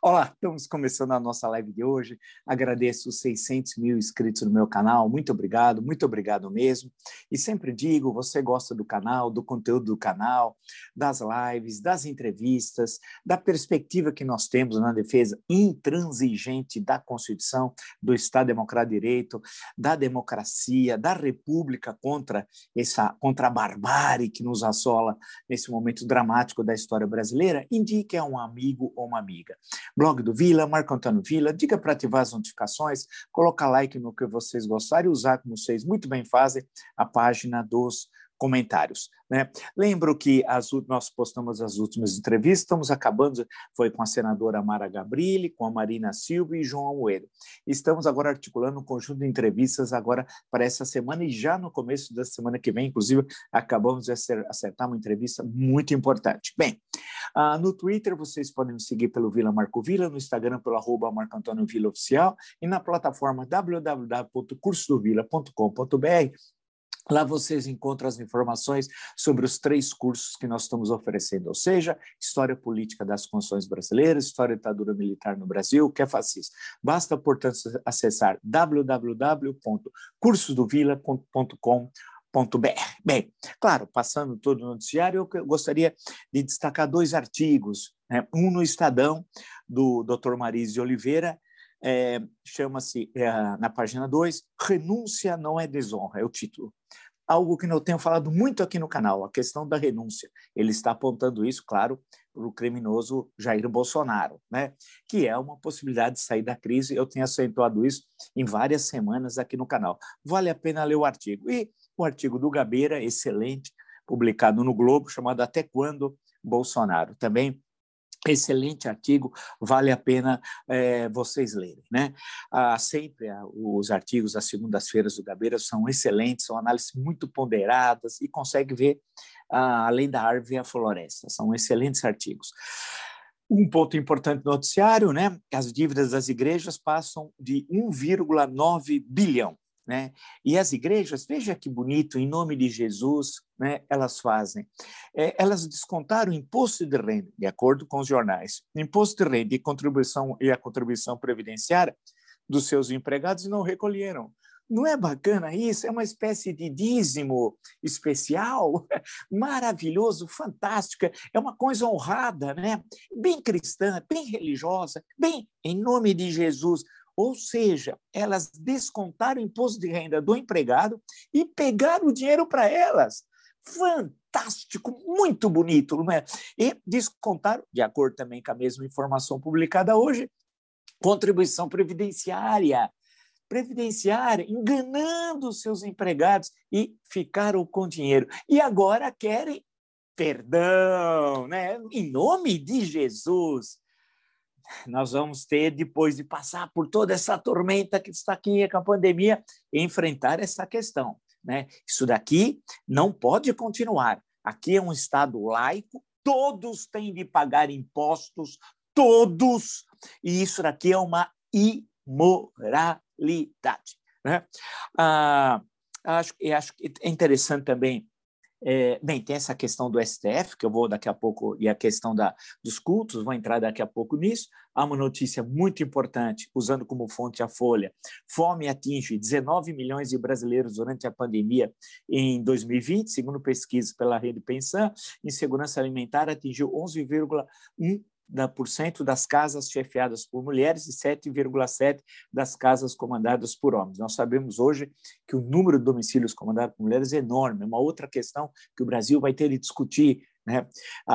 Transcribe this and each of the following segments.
Olá, estamos começando a nossa live de hoje. Agradeço os 600 mil inscritos no meu canal. Muito obrigado mesmo. E sempre digo, você gosta do canal, do conteúdo do canal, das lives, das entrevistas, da perspectiva que nós temos na defesa intransigente da Constituição, do Estado Democrático de Direito, da democracia, da República contra a barbárie que nos assola nesse momento dramático da história brasileira, indique a um amigo ou uma amiga. Blog do Vila, Marco Antônio Vila, diga para ativar as notificações, colocar like no que vocês gostarem e usar, como vocês muito bem fazem, a página dos comentários. Né? Lembro que nós postamos as últimas entrevistas, estamos acabando, foi com a senadora Mara Gabrilli, com a Marina Silva e João Amoedo. Estamos agora articulando um conjunto de entrevistas agora para essa semana e já no começo da semana que vem, inclusive, acabamos de acertar uma entrevista muito importante. Bem, no Twitter vocês podem me seguir pelo Vila Marco Vila, no Instagram pelo @Marco Antônio Vila Oficial e na plataforma www.cursodovila.com.br. Lá vocês encontram as informações sobre os 3 cursos que nós estamos oferecendo, ou seja, História Política das Constituições Brasileiras, História da Ditadura Militar no Brasil, que é fascista. Basta, portanto, acessar www.cursodovila.com.br. Bem, claro, passando todo o noticiário, eu gostaria de destacar 2 artigos, né? Um no Estadão, do Dr. Mariz de Oliveira, chama-se, na página 2, Renúncia não é desonra, é o título. Algo que eu tenho falado muito aqui no canal, a questão da renúncia. Ele está apontando isso, claro, para o criminoso Jair Bolsonaro, né? Que é uma possibilidade de sair da crise. Eu tenho acentuado isso em várias semanas aqui no canal. Vale a pena ler o artigo. E o artigo do Gabeira, excelente, publicado no Globo, chamado Até Quando Bolsonaro? Também excelente artigo, vale a pena vocês lerem, né? Sempre os artigos das segundas-feiras do Gabeira são excelentes, são análises muito ponderadas e consegue ver além da árvore a floresta, são excelentes artigos. Um ponto importante no noticiário, né? As dívidas das igrejas passam de 1,9 bilhão. Né? E as igrejas, veja que bonito, em nome de Jesus, né, elas fazem. Elas descontaram o imposto de renda, de acordo com os jornais, imposto de renda e a contribuição previdenciária dos seus empregados e não recolheram. Não é bacana isso? É uma espécie de dízimo especial, maravilhoso, fantástico, é uma coisa honrada, né? Bem cristã, bem religiosa, bem em nome de Jesus. Ou seja, elas descontaram o imposto de renda do empregado e pegaram o dinheiro para elas. Fantástico, muito bonito, não é? E descontaram, de acordo também com a mesma informação publicada hoje, contribuição previdenciária, enganando os seus empregados e ficaram com dinheiro. E agora querem perdão, né? Em nome de Jesus. Nós vamos ter, depois de passar por toda essa tormenta que está aqui com a pandemia, enfrentar essa questão. Né? Isso daqui não pode continuar. Aqui é um Estado laico, todos têm de pagar impostos, todos, e isso daqui é uma imoralidade. Né? Acho que é interessante também. Bem, tem essa questão do STF, que eu vou daqui a pouco, e a questão dos cultos, vou entrar daqui a pouco nisso. Há uma notícia muito importante, usando como fonte a Folha. Fome atinge 19 milhões de brasileiros durante a pandemia em 2020, segundo pesquisa pela Rede Pensão. Insegurança alimentar atingiu 11,1% das casas chefiadas por mulheres e 7,7% das casas comandadas por homens. Nós sabemos hoje que o número de domicílios comandados por mulheres é enorme, é uma outra questão que o Brasil vai ter de discutir, né?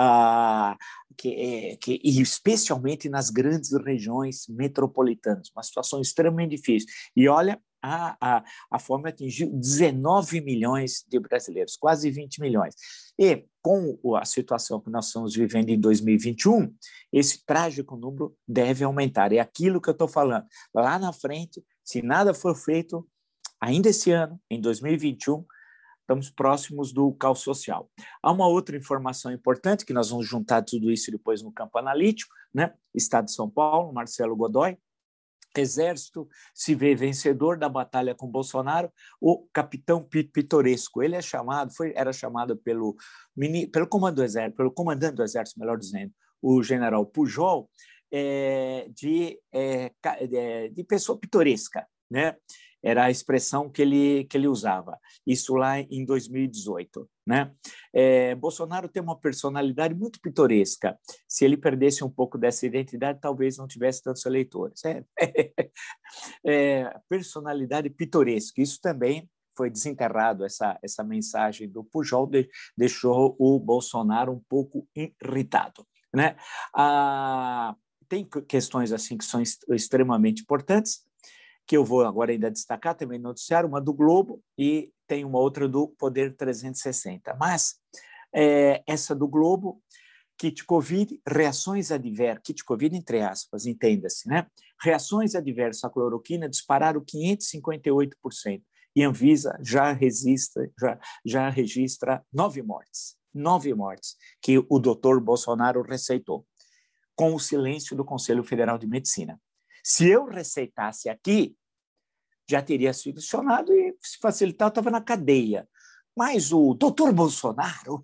E especialmente nas grandes regiões metropolitanas, uma situação extremamente difícil. E olha, a fome atingiu 19 milhões de brasileiros, quase 20 milhões. E com a situação que nós estamos vivendo em 2021, esse trágico número deve aumentar. É aquilo que eu estou falando. Lá na frente, se nada for feito, ainda esse ano, em 2021, estamos próximos do caos social. Há uma outra informação importante, que nós vamos juntar tudo isso depois no campo analítico, né? Estado de São Paulo, Marcelo Godoy, Exército se vê vencedor da batalha com Bolsonaro, o capitão Pitoresco. Ele era chamado pelo comandante do Exército, melhor dizendo, o general Pujol, de pessoa pitoresca, né? Era a expressão que ele usava, isso lá em 2018. Né? Bolsonaro tem uma personalidade muito pitoresca. Se ele perdesse um pouco dessa identidade, talvez não tivesse tantos eleitores. Personalidade pitoresca, isso também foi desenterrado, essa mensagem do Pujol deixou o Bolsonaro um pouco irritado. Né? Tem questões assim que são extremamente importantes, que eu vou agora ainda destacar também no noticiário, uma do Globo e tem uma outra do Poder 360. Mas essa do Globo, kit Covid, reações adversas, kit Covid entre aspas, entenda-se, né? Reações adversas à cloroquina dispararam 558% e Anvisa já registra 9 mortes que o doutor Bolsonaro receitou, com o silêncio do Conselho Federal de Medicina. Se eu receitasse aqui, já teria sido acionado e, se facilitar, eu estava na cadeia. Mas o doutor Bolsonaro,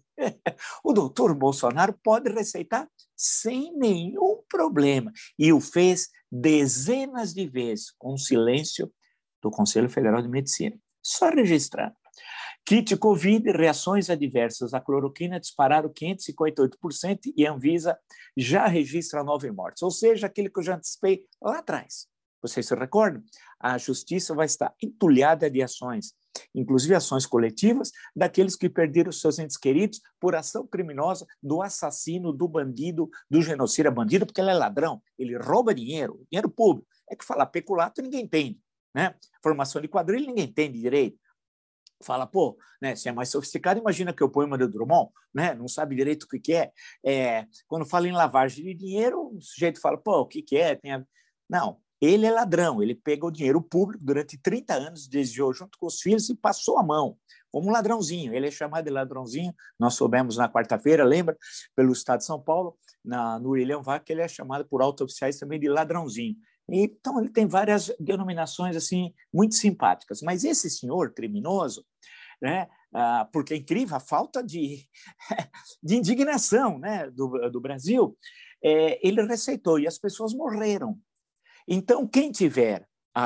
pode receitar sem nenhum problema. E o fez dezenas de vezes, com o silêncio do Conselho Federal de Medicina. Só registrar. Kit Covid, reações adversas à cloroquina dispararam 558% e a Anvisa já registra 9 mortes. Ou seja, aquilo que eu já antecipei lá atrás. Vocês se recordam? A justiça vai estar entulhada de ações, inclusive ações coletivas, daqueles que perderam seus entes queridos por ação criminosa do assassino, do bandido, do genocida. Bandido porque ele é ladrão, ele rouba dinheiro público. É que falar peculato ninguém entende, né? Formação de quadrilha ninguém entende direito. Fala, pô, né, se é mais sofisticado, imagina que o poema do Drummond, né, não sabe direito o que é. Quando fala em lavagem de dinheiro, o sujeito fala, pô, o que é? Não, ele é ladrão, ele pegou o dinheiro público durante 30 anos, desviou junto com os filhos e passou a mão, como um ladrãozinho. Ele é chamado de ladrãozinho, nós soubemos na quarta-feira, lembra, pelo Estado de São Paulo, no William Vac, ele é chamado por auto-oficiais também de ladrãozinho. Então, ele tem várias denominações assim, muito simpáticas. Mas esse senhor criminoso, né, porque é incrível a falta de indignação, né, do Brasil, ele receitou e as pessoas morreram. Então, quem tiver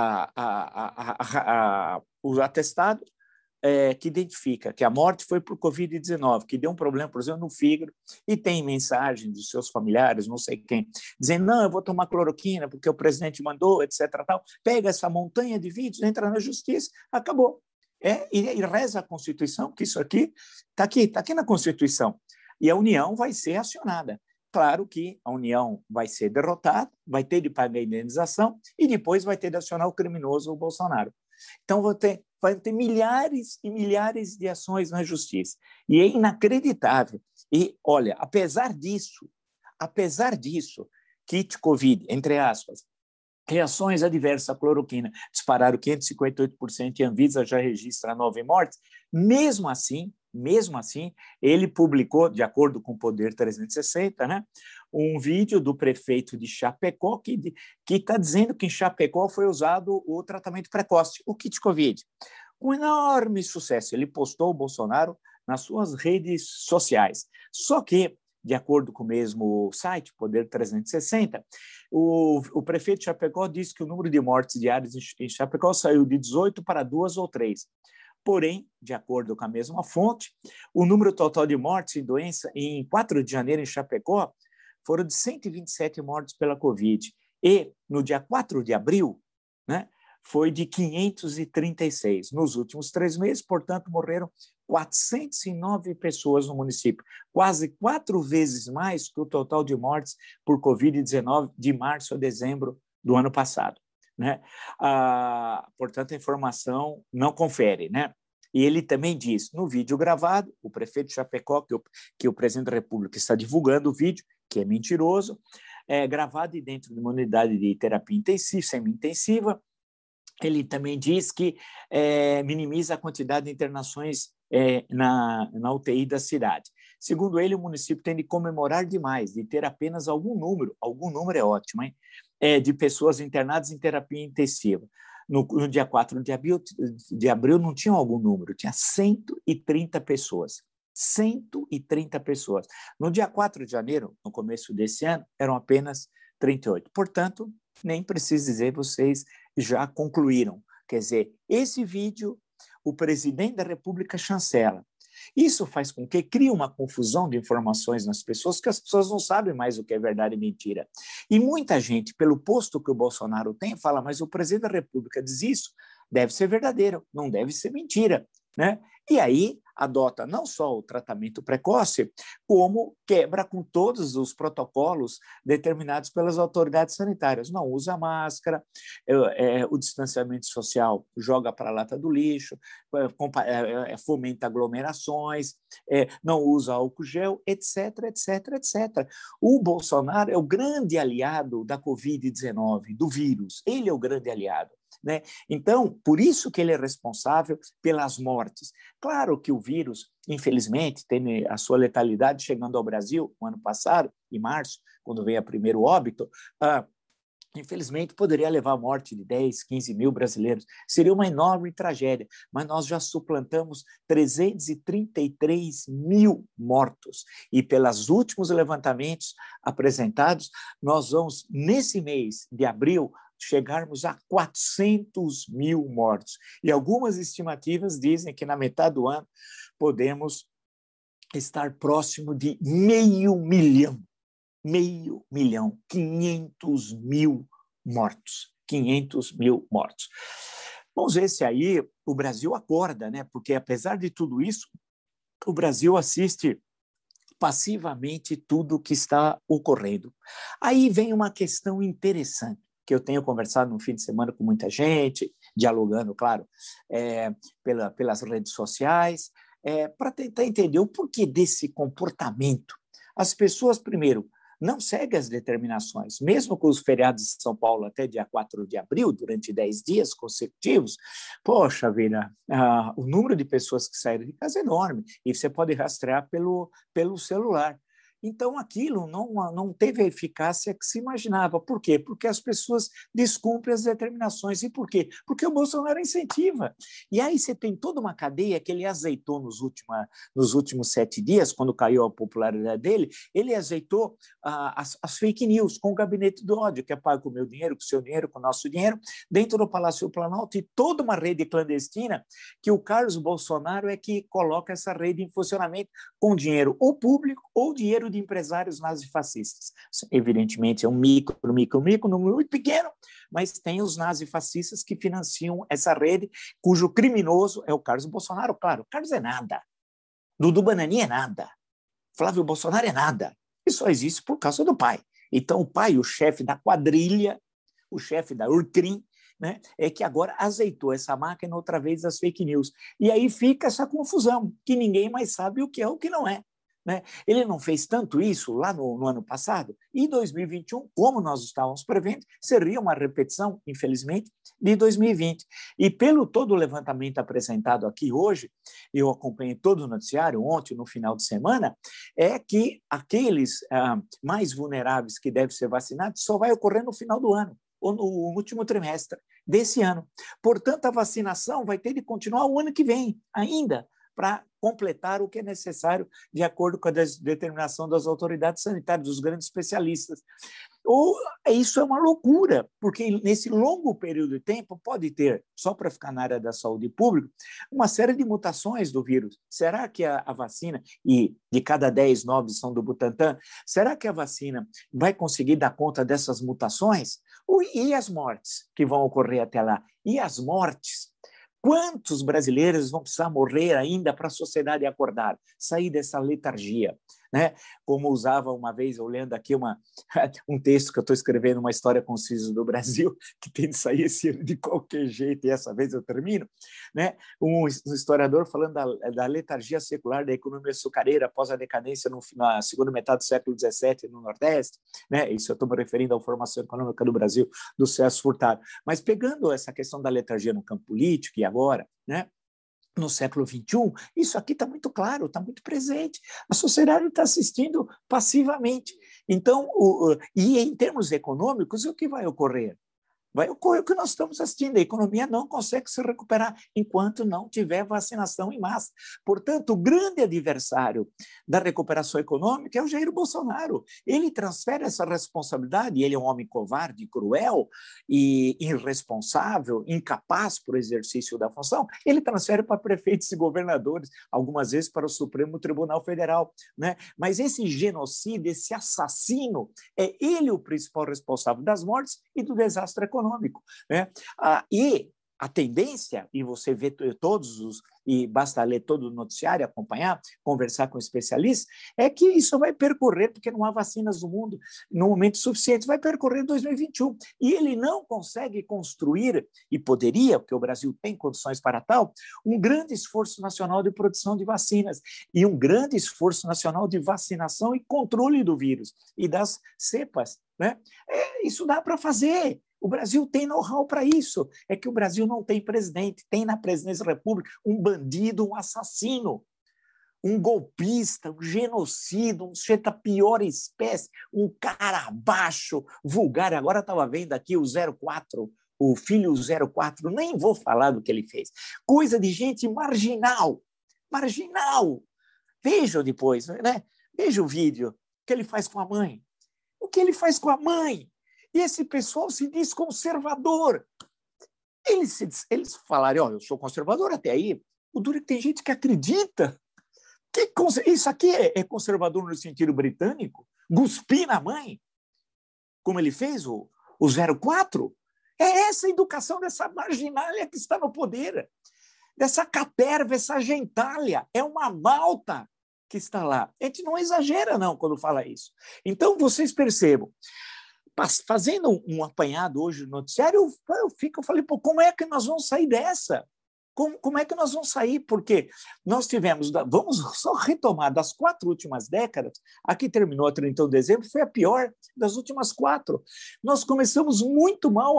o atestado que identifica que a morte foi por Covid-19, que deu um problema, por exemplo, no fígado, e tem mensagem dos seus familiares, não sei quem, dizendo, não, eu vou tomar cloroquina porque o presidente mandou, etc. Tal. Pega essa montanha de vídeos, entra na justiça, acabou. E reza a Constituição, que isso aqui está aqui na Constituição. E a União vai ser acionada. Claro que a União vai ser derrotada, vai ter de pagar a indenização e depois vai ter de acionar o criminoso, o Bolsonaro. Então, vai ter milhares e milhares de ações na justiça. E é inacreditável. E, olha, apesar disso, kit Covid, entre aspas, reações adversas à cloroquina dispararam 558% e a Anvisa já registra 9 mortes, mesmo assim, ele publicou, de acordo com o Poder 360, né, um vídeo do prefeito de Chapecó que está dizendo que em Chapecó foi usado o tratamento precoce, o kit Covid. Com enorme sucesso. Ele postou o Bolsonaro nas suas redes sociais. Só que, de acordo com o mesmo site, Poder 360, o prefeito de Chapecó disse que o número de mortes diárias em Chapecó saiu de 18 para 2 ou 3. Porém, de acordo com a mesma fonte, o número total de mortes em doença em 4 de janeiro em Chapecó foram de 127 mortes pela Covid. E, no dia 4 de abril, né, foi de 536. Nos últimos 3 meses, portanto, morreram 409 pessoas no município, quase 4 vezes mais que o total de mortes por Covid-19 de março a dezembro do ano passado. Né? Portanto, a informação não confere. Né? E ele também diz, no vídeo gravado, o prefeito de Chapecó, que o presidente da República está divulgando o vídeo, que é mentiroso, gravado dentro de uma unidade de terapia intensiva, semi-intensiva. Ele também diz que minimiza a quantidade de internações na UTI da cidade. Segundo ele, o município tem de comemorar demais, de ter apenas algum número é ótimo, hein? De pessoas internadas em terapia intensiva. No dia 4 de abril não tinha algum número, tinha 130 pessoas. 130 pessoas. No dia 4 de janeiro, no começo desse ano, eram apenas 38. Portanto, nem preciso dizer, vocês já concluíram. Quer dizer, esse vídeo, o presidente da República chancela. Isso faz com que crie uma confusão de informações nas pessoas, que as pessoas não sabem mais o que é verdade e mentira. E muita gente, pelo posto que o Bolsonaro tem, fala, mas o presidente da República diz isso, deve ser verdadeiro, não deve ser mentira, né? E aí adota não só o tratamento precoce, como quebra com todos os protocolos determinados pelas autoridades sanitárias. Não usa máscara, o distanciamento social joga para a lata do lixo, fomenta aglomerações, não usa álcool gel, etc, etc, etc. O Bolsonaro é o grande aliado da Covid-19, do vírus. Ele é o grande aliado. Né? Então, por isso que ele é responsável pelas mortes. Claro que o vírus, infelizmente, tem a sua letalidade chegando ao Brasil no ano passado, em março, quando veio o primeiro óbito, infelizmente poderia levar à morte de 10, 15 mil brasileiros. Seria uma enorme tragédia, mas nós já suplantamos 333 mil mortos. E pelos últimos levantamentos apresentados, nós vamos, nesse mês de abril, chegarmos a 400 mil mortos. E algumas estimativas dizem que na metade do ano podemos estar próximo de 500 mil, 500 mil mortos. 500 mil mortos. Vamos ver se aí o Brasil acorda, né? Porque apesar de tudo isso, o Brasil assiste passivamente tudo o que está ocorrendo. Aí vem uma questão interessante, que eu tenho conversado no fim de semana com muita gente, dialogando, claro, pelas redes sociais, para tentar entender o porquê desse comportamento. As pessoas, primeiro, não seguem as determinações, mesmo com os feriados de São Paulo até dia 4 de abril, durante 10 dias consecutivos, poxa vida, o número de pessoas que saíram de casa é enorme, e você pode rastrear pelo celular. Então, aquilo não teve a eficácia que se imaginava. Por quê? Porque as pessoas descumprem as determinações. E por quê? Porque o Bolsonaro incentiva. E aí você tem toda uma cadeia que ele azeitou nos últimos 7 dias, quando caiu a popularidade dele, ele azeitou as fake news com o gabinete do ódio, que é pago com o meu dinheiro, com o seu dinheiro, com o nosso dinheiro, dentro do Palácio do Planalto, e toda uma rede clandestina que o Carlos Bolsonaro é que coloca essa rede em funcionamento com dinheiro ou público ou dinheiro de empresários nazifascistas. Evidentemente, é um número muito pequeno, mas tem os nazifascistas que financiam essa rede, cujo criminoso é o Carlos Bolsonaro. Claro, o Carlos é nada. Dudu Bananinha é nada. Flávio Bolsonaro é nada. E só existe por causa do pai. Então, o pai, o chefe da quadrilha, o chefe da Urcrim, né, é que agora azeitou essa máquina outra vez das fake news. E aí fica essa confusão, que ninguém mais sabe o que é o que não é. Né? Ele não fez tanto isso lá no ano passado, e 2021, como nós estávamos prevendo, seria uma repetição, infelizmente, de 2020. E pelo todo o levantamento apresentado aqui hoje, eu acompanhei todo o noticiário ontem, no final de semana, é que aqueles mais vulneráveis que devem ser vacinados só vai ocorrer no final do ano, ou no último trimestre desse ano. Portanto, a vacinação vai ter de continuar o ano que vem, ainda, para completar o que é necessário de acordo com a determinação das autoridades sanitárias, dos grandes especialistas. Ou isso é uma loucura, porque nesse longo período de tempo pode ter, só para ficar na área da saúde pública, uma série de mutações do vírus. Será que a vacina, e de cada 10, 9 são do Butantan, será que a vacina vai conseguir dar conta dessas mutações? E as mortes que vão ocorrer até lá? E as mortes? Quantos brasileiros vão precisar morrer ainda para a sociedade acordar, sair dessa letargia? Né? Como usava uma vez, olhando aqui um texto que eu estou escrevendo, uma história concisa do Brasil, que tem de sair esse ano de qualquer jeito, e essa vez eu termino, né? Um historiador falando da letargia secular da economia açucareira após a decadência na segunda metade do século XVII no Nordeste, né? Isso eu estou me referindo à formação econômica do Brasil, do Celso Furtado. Mas pegando essa questão da letargia no campo político e agora, né? No século XXI, isso aqui está muito claro, está muito presente. A sociedade está assistindo passivamente. Então, e em termos econômicos, o que vai ocorrer? vai ocorrer o que nós estamos assistindo. A economia não consegue se recuperar enquanto não tiver vacinação em massa. Portanto, o grande adversário da recuperação econômica é o Jair Bolsonaro. Ele transfere essa responsabilidade, ele é um homem covarde, cruel e irresponsável, incapaz para o exercício da função, ele transfere para prefeitos e governadores, algumas vezes para o Supremo Tribunal Federal, né? Mas esse genocida, esse assassino, é ele o principal responsável das mortes e do desastre econômico, né? E a tendência, e você vê todos os, e basta ler todo o noticiário, acompanhar, conversar com especialistas, é que isso vai percorrer, porque não há vacinas no mundo no momento suficiente, vai percorrer em 2021. E ele não consegue construir, e poderia, porque o Brasil tem condições para tal, um grande esforço nacional de produção de vacinas e um grande esforço nacional de vacinação e controle do vírus e das cepas, né? Isso dá para fazer. O Brasil tem know-how para isso. É que o Brasil não tem presidente, tem na presidência da República um bandido, um assassino, um golpista, um genocida, um sujeito da pior espécie, um cara baixo, vulgar. Agora estava vendo aqui o 04, o filho 04, nem vou falar do que ele fez. Coisa de gente marginal, marginal. Veja depois, né? Veja o vídeo que ele faz com a mãe. O que ele faz com a mãe? E esse pessoal se diz conservador. Eles falarem, eu sou conservador até aí. O duro é que tem gente que acredita. Isso aqui é conservador no sentido britânico? Cuspir na mãe? Como ele fez o 04? É essa a educação dessa marginalia que está no poder. Dessa caterva, essa gentalha. É uma malta que está lá. A gente não exagera, não, quando fala isso. Então, vocês percebam. Fazendo um apanhado hoje no noticiário, eu falei, como é que nós vamos sair dessa? Como é que nós vamos sair? Porque nós tivemos, vamos só retomar, das 4 últimas décadas, a que terminou a 31 de dezembro, foi a pior das últimas 4. Nós começamos muito mal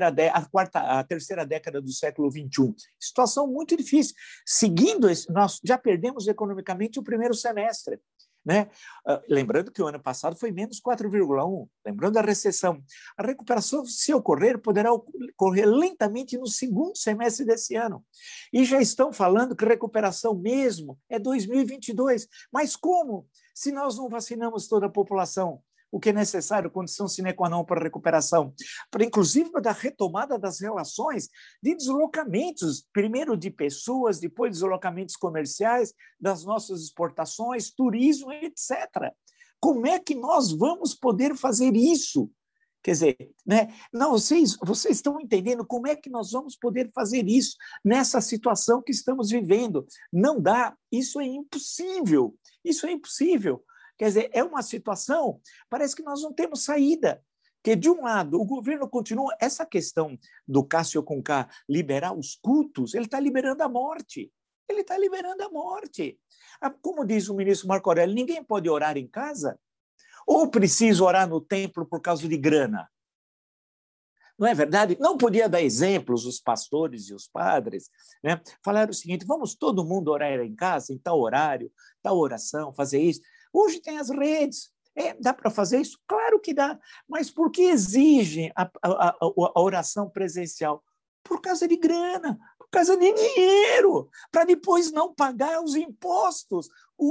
a terceira década do século XXI. Situação muito difícil. Seguindo, nós já perdemos economicamente o primeiro semestre. Né? Lembrando que o ano passado foi menos 4,1%, lembrando da recessão. A recuperação, se ocorrer, poderá ocorrer lentamente no segundo semestre desse ano. E já estão falando que recuperação mesmo é 2022. Mas como? Se nós não vacinamos toda a população, o que é necessário, condição sine qua non para a recuperação, inclusive da retomada das relações de deslocamentos, primeiro de pessoas, depois deslocamentos comerciais, das nossas exportações, turismo, etc. Como é que nós vamos poder fazer isso? Quer dizer, né? Não, vocês estão entendendo como é que nós vamos poder fazer isso nessa situação que estamos vivendo? Não dá, isso é impossível, isso é impossível. Quer dizer, é uma situação, parece que nós não temos saída. Porque, de um lado, o governo continua, essa questão do Cássio Conká liberar os cultos, ele está liberando a morte. Ele está liberando a morte. Como diz o ministro Marco Aurélio, ninguém pode orar em casa? Ou precisa orar no templo por causa de grana? Não é verdade? Não podia dar exemplos os pastores e os padres, né? Falaram o seguinte, vamos todo mundo orar em casa, em tal horário, tal oração, fazer isso. Hoje tem as redes, dá para fazer isso? Claro que dá, mas por que exigem a oração presencial? Por causa de grana, por causa de dinheiro, para depois não pagar os impostos.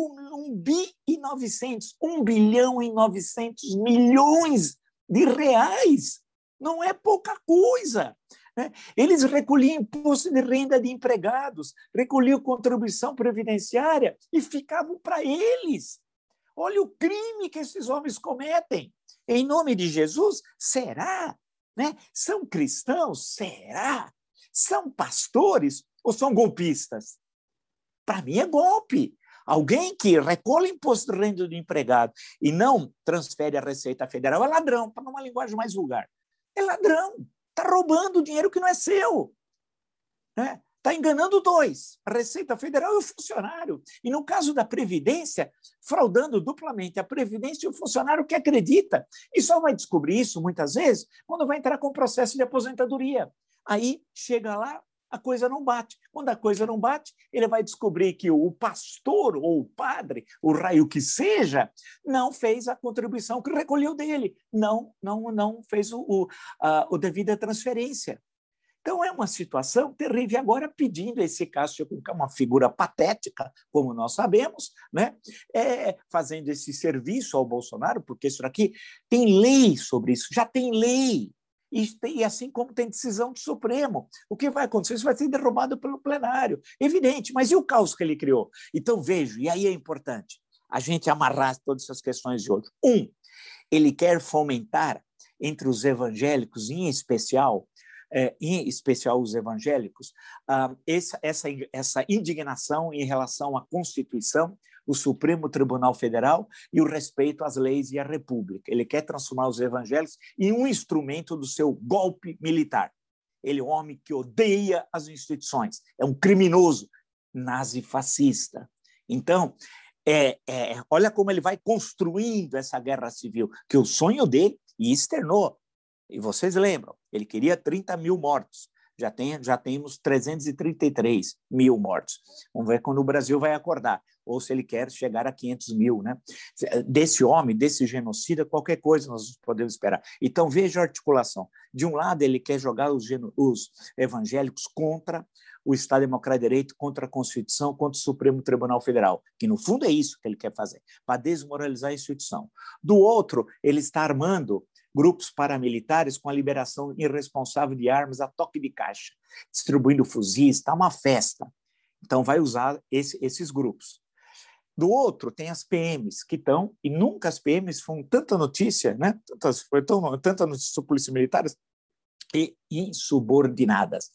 1 bilhão e 900 milhões de reais, não é pouca coisa. Né? Eles recolhiam imposto de renda de empregados, recolhiam contribuição previdenciária e ficavam para eles. Olha o crime que esses homens cometem. Em nome de Jesus, será? Né? São cristãos? Será? São pastores ou são golpistas? Para mim é golpe. Alguém que recolhe imposto de renda do empregado e não transfere a Receita Federal é ladrão, para uma linguagem mais vulgar. É ladrão. Está roubando dinheiro que não é seu. Né? Está enganando 2, a Receita Federal e o funcionário. E no caso da Previdência, fraudando duplamente a Previdência e o funcionário que acredita. E só vai descobrir isso, muitas vezes, quando vai entrar com o processo de aposentadoria. Aí chega lá, a coisa não bate. Quando a coisa não bate, ele vai descobrir que o pastor ou o padre, o raio que seja, não fez a contribuição que recolheu dele, não fez a devida transferência. Então, é uma situação terrível. Agora, pedindo esse Cássio, que é uma figura patética, como nós sabemos, né? Fazendo esse serviço ao Bolsonaro, porque isso aqui tem lei sobre isso, já tem lei. E assim como tem decisão do Supremo. O que vai acontecer? Isso vai ser derrubado pelo plenário. Evidente, mas e o caos que ele criou? Então, vejo, e aí é importante a gente amarrar todas essas questões de hoje. Ele quer fomentar entre os evangélicos, em especial os evangélicos, essa indignação em relação à Constituição, o Supremo Tribunal Federal e o respeito às leis e à República. Ele quer transformar os evangélicos em um instrumento do seu golpe militar. Ele é um homem que odeia as instituições, é um criminoso nazi-fascista. Então, olha como ele vai construindo essa guerra civil, que o sonho dele, e externou, e vocês lembram, ele queria 30 mil mortos, já temos 333 mil mortos. Vamos ver quando o Brasil vai acordar, ou se ele quer chegar a 500 mil. Né? Desse homem, desse genocida, qualquer coisa nós podemos esperar. Então, veja a articulação. De um lado, ele quer jogar os evangélicos contra o Estado Democrático de Direito, contra a Constituição, contra o Supremo Tribunal Federal, que no fundo é isso que ele quer fazer, para desmoralizar a instituição. Do outro, ele está armando grupos paramilitares com a liberação irresponsável de armas a toque de caixa, distribuindo fuzis, está uma festa. Então, vai usar esses grupos. Do outro, tem as PMs, que estão, e nunca as PMs foram tanta notícia, né? Tanta notícia sobre polícias militares, e insubordinadas,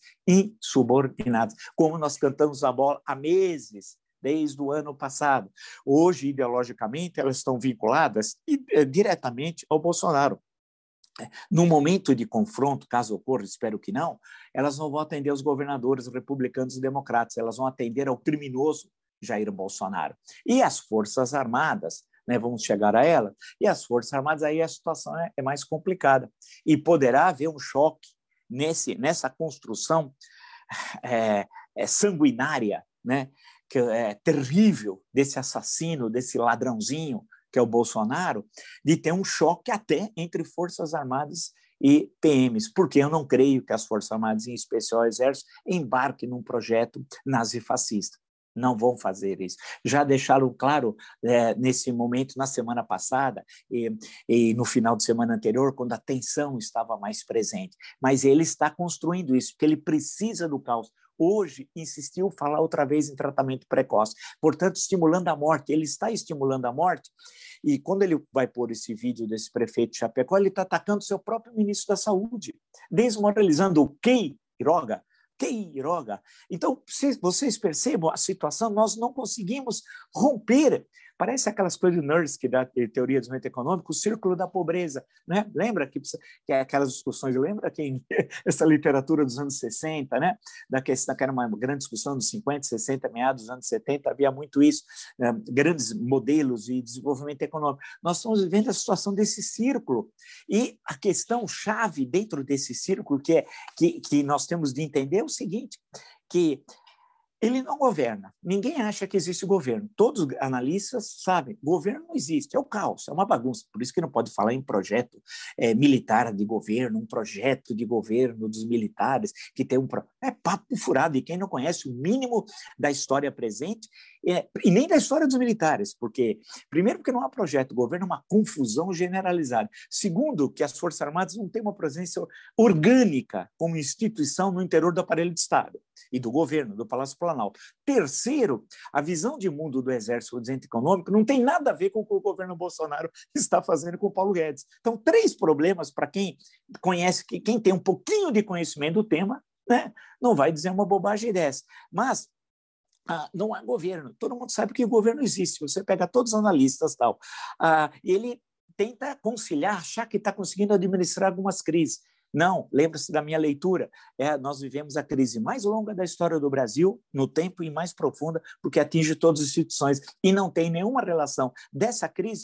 como nós cantamos a bola há meses, desde o ano passado. Hoje, ideologicamente, elas estão vinculadas diretamente ao Bolsonaro. No momento de confronto, caso ocorra, espero que não, elas não vão atender aos governadores republicanos e democratas, elas vão atender ao criminoso Jair Bolsonaro. E as Forças Armadas, né, vamos chegar a ela, e as Forças Armadas, aí a situação é mais complicada. E poderá haver um choque nessa construção sanguinária, né, que é terrível, desse assassino, desse ladrãozinho, que é o Bolsonaro, de ter um choque até entre Forças Armadas e PMs, porque eu não creio que as Forças Armadas, em especial o Exército, embarquem num projeto nazifascista. Não vão fazer isso. Já deixaram claro nesse momento, na semana passada e no final de semana anterior, quando a tensão estava mais presente. Mas ele está construindo isso, porque ele precisa do caos. Hoje, insistiu falar outra vez em tratamento precoce, portanto, estimulando a morte. Ele está estimulando a morte, e quando ele vai pôr esse vídeo desse prefeito de Chapecó, ele está atacando o seu próprio ministro da Saúde, desmoralizando o Queiroga. Então, vocês percebam a situação, nós não conseguimos romper. Parece aquelas coisas de Nursky, da teoria do desenvolvimento econômico, o círculo da pobreza. Né? Lembra que é aquelas discussões, lembra que essa literatura dos anos 60, né? que era uma grande discussão dos 50, 60, meados dos anos 70, havia muito isso, grandes modelos de desenvolvimento econômico. Nós estamos vivendo a situação desse círculo. E a questão chave dentro desse círculo que nós temos de entender é o seguinte, que ele não governa. Ninguém acha que existe governo. Todos os analistas sabem, governo não existe, é o caos, é uma bagunça. Por isso que não pode falar em projeto militar de governo, um projeto de governo dos militares, que tem é papo furado, e quem não conhece o mínimo da história presente, e nem da história dos militares, porque, primeiro, porque não há projeto, o governo é uma confusão generalizada. Segundo, que as Forças Armadas não têm uma presença orgânica como instituição no interior do aparelho de Estado e do governo, do Palácio Planalto. Terceiro, a visão de mundo do Exército, o desenvolvimento econômico, não tem nada a ver com o que o governo Bolsonaro está fazendo com o Paulo Guedes. Então, 3 problemas para quem conhece, quem tem um pouquinho de conhecimento do tema, né, não vai dizer uma bobagem dessa. Mas não há governo. Todo mundo sabe que o governo existe. Você pega todos os analistas e tal. E ele tenta conciliar, achar que está conseguindo administrar algumas crises. Não, lembra-se da minha leitura. Nós vivemos a crise mais longa da história do Brasil, no tempo e mais profunda, porque atinge todas as instituições. E não tem nenhuma relação dessa crise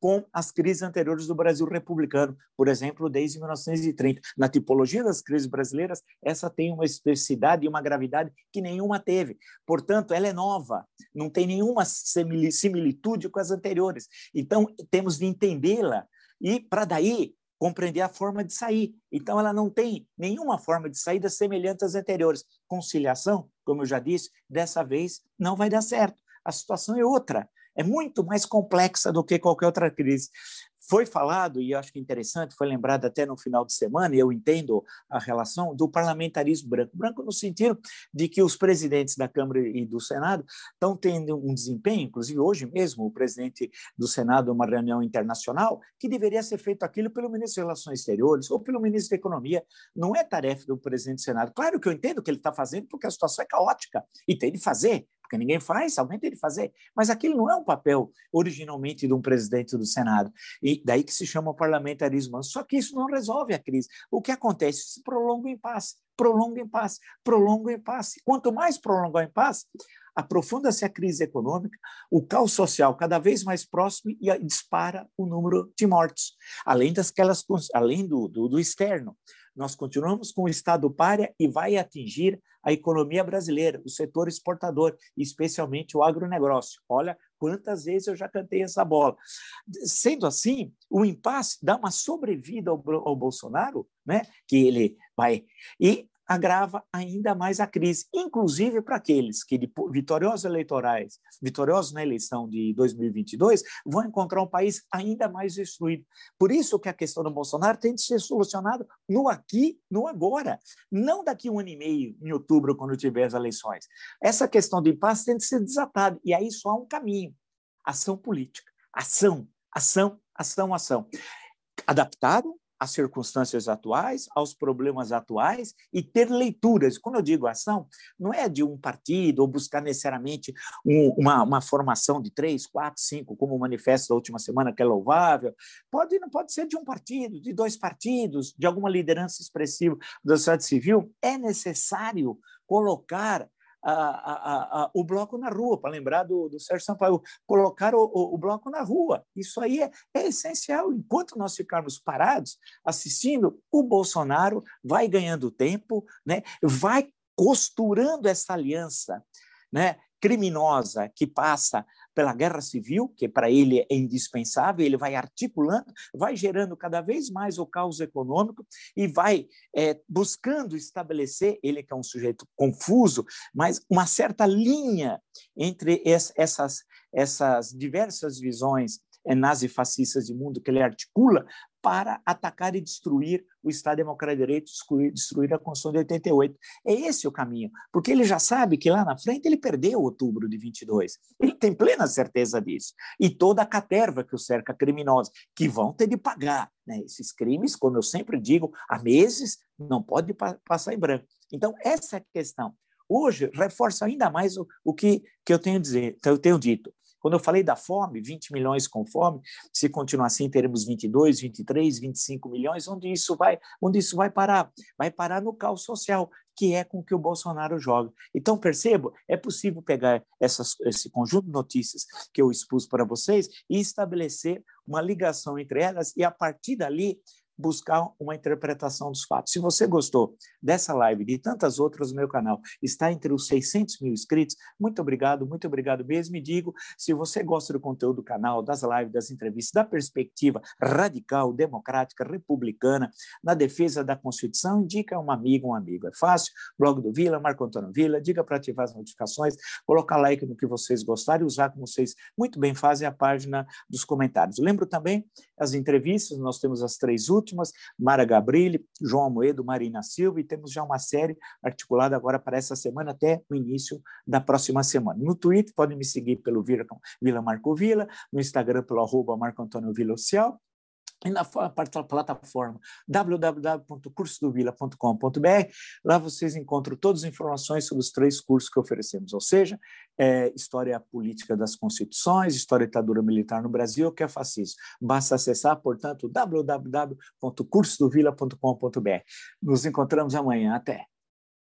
com as crises anteriores do Brasil republicano, por exemplo, desde 1930. Na tipologia das crises brasileiras, essa tem uma especificidade e uma gravidade que nenhuma teve. Portanto, ela é nova, não tem nenhuma similitude com as anteriores. Então, temos de entendê-la e, para daí, compreender a forma de sair. Então, ela não tem nenhuma forma de saída semelhante às anteriores. Conciliação, como eu já disse, dessa vez não vai dar certo. A situação é outra, é muito mais complexa do que qualquer outra crise. Foi falado, e eu acho que interessante, foi lembrado até no final de semana, e eu entendo a relação do parlamentarismo branco. Branco no sentido de que os presidentes da Câmara e do Senado estão tendo um desempenho, inclusive hoje mesmo o presidente do Senado, uma reunião internacional, que deveria ser feito aquilo pelo ministro das Relações Exteriores ou pelo ministro da Economia. Não é tarefa do presidente do Senado. Claro que eu entendo o que ele está fazendo, porque a situação é caótica, e tem de fazer, porque ninguém faz, alguém tem de fazer. Mas aquilo não é um papel originalmente de um presidente do Senado. E daí que se chama parlamentarismo. Só que isso não resolve a crise. O que acontece? Se prolonga o impasse, prolonga o impasse, prolonga o impasse. Quanto mais prolonga o impasse, aprofunda-se a crise econômica, o caos social cada vez mais próximo e dispara o número de mortos, além do externo. Nós continuamos com o Estado pária e vai atingir a economia brasileira, o setor exportador, especialmente o agronegócio. Olha quantas vezes eu já cantei essa bola. Sendo assim, o impasse dá uma sobrevida ao Bolsonaro, né, que ele vai... E agrava ainda mais a crise, inclusive para aqueles que, vitoriosos na eleição de 2022, vão encontrar um país ainda mais destruído. Por isso que a questão do Bolsonaro tem de ser solucionada no aqui, no agora, não daqui a 1 ano e meio, em outubro, quando tiver as eleições. Essa questão do impasse tem de ser desatada, e aí só há um caminho: ação política, ação, ação, ação, ação. Adaptado às circunstâncias atuais, aos problemas atuais, e ter leituras. Quando eu digo ação, não é de um partido ou buscar necessariamente uma formação de 3, 4, 5, como o manifesto da última semana, que é louvável. Não pode ser de um partido, de 2 partidos, de alguma liderança expressiva da sociedade civil. É necessário colocar o bloco na rua, para lembrar do Sérgio Sampaio, colocar o bloco na rua. Isso aí é essencial. Enquanto nós ficarmos parados assistindo, o Bolsonaro vai ganhando tempo, né? Vai costurando essa aliança, né, criminosa que passa pela guerra civil, que para ele é indispensável, ele vai articulando, vai gerando cada vez mais o caos econômico e vai buscando estabelecer, ele que é um sujeito confuso, mas uma certa linha entre essas diversas visões nazifascistas de mundo que ele articula para atacar e destruir o Estado Democrático de Direito, destruir a Constituição de 88. É esse o caminho, porque ele já sabe que lá na frente ele perdeu outubro de 22. Ele tem plena certeza disso. E toda a caterva que o cerca criminosa, que vão ter de pagar, né? Esses crimes, como eu sempre digo, há meses, não pode passar em branco. Então, essa é a questão. Hoje, reforça ainda mais o que eu tenho dito. Quando eu falei da fome, 20 milhões com fome, se continuar assim, teremos 22, 23, 25 milhões. Onde isso vai parar? Vai parar no caos social, que é com que o Bolsonaro joga. Então, percebo, é possível pegar esse conjunto de notícias que eu expus para vocês e estabelecer uma ligação entre elas e, a partir dali, buscar uma interpretação dos fatos. Se você gostou dessa live e de tantas outras no meu canal, está entre os 600 mil inscritos, muito obrigado mesmo. E digo, se você gosta do conteúdo do canal, das lives, das entrevistas, da perspectiva radical, democrática, republicana, na defesa da Constituição, indica um amigo. É fácil, blog do Vila, Marco Antônio Vila, diga para ativar as notificações, colocar like no que vocês gostarem e usar como vocês muito bem fazem a página dos comentários. Lembro também as entrevistas, nós temos as 3 últimas, Mara Gabrilli, João Amoedo, Marina Silva, e temos já uma série articulada agora para essa semana até o início da próxima semana. No Twitter, podem me seguir pelo Vila Marco Vila, no Instagram pelo @Marco Antônio Vila Oficial, e na plataforma www.cursodovila.com.br. Lá vocês encontram todas as informações sobre os 3 cursos que oferecemos, ou seja, História Política das Constituições, História da Ditadura Militar no Brasil, que é fascismo. Basta acessar, portanto, www.cursodovila.com.br. Nos encontramos amanhã. Até!